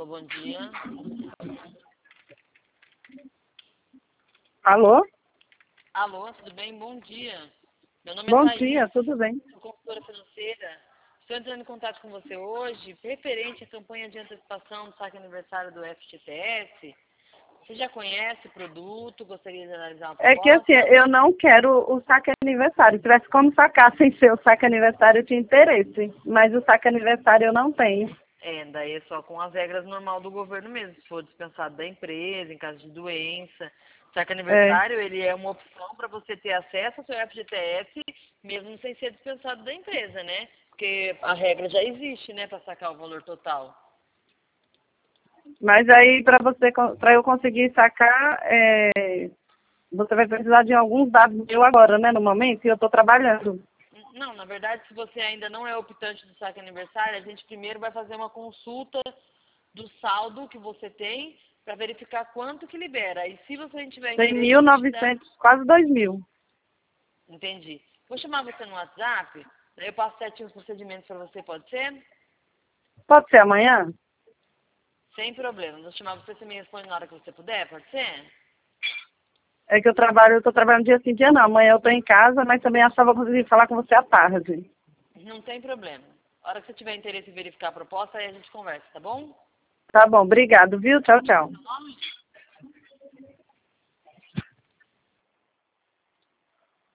bom dia. Alô? Alô, tudo bem? Bom dia. Meu nome é Bom Thaís, dia, tudo bem? sou consultora financeira. Estou entrando em contato com você hoje, referente à campanha de antecipação do saque aniversário do FGTS. Você já conhece o produto? Gostaria de analisar uma É que proposta? assim, eu não quero o saque aniversário. Se tivesse como sacar sem ser o saque aniversário, eu tinha interesse. Mas o saque aniversário eu não tenho. Daí é só com as regras normal do governo mesmo, se for dispensado da empresa, em caso de doença. O saque É. aniversário, ele é uma opção para você ter acesso ao seu FGTS, mesmo sem ser dispensado da empresa, né? Porque a regra já existe, né, para sacar o valor total. Mas aí, para eu conseguir sacar, você vai precisar de alguns dados meus agora, né, no momento, e eu estou trabalhando. Não, na verdade, se você ainda não é optante do saque aniversário, a gente primeiro vai fazer uma consulta do saldo que você tem para verificar quanto que libera. E se você não tiver Tem interesse, a gente dá... 1.900, quase 2.000. Entendi. Vou chamar você no WhatsApp, daí eu passo certinho os procedimentos para você, pode ser? Pode ser amanhã? Sem problema. Vou chamar você me responde na hora que você puder, pode ser? É que eu estou trabalhando dia sim, dia não. Amanhã eu estou em casa, mas também acho que eu vou conseguir falar com você à tarde. Não tem problema. A hora que você tiver interesse em verificar a proposta, aí a gente conversa, tá bom? Tá bom, obrigado, viu? Tchau, Qual que é o tchau. seu nome?